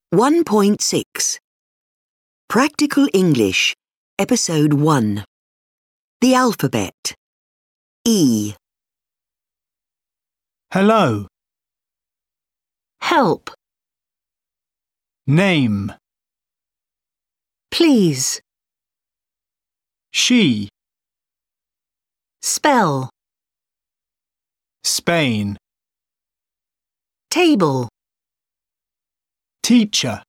1.6 Practical English, Episode 1 The Alphabet E. Hello. Help, Name. please, She. spell, Spain. table, Teacher.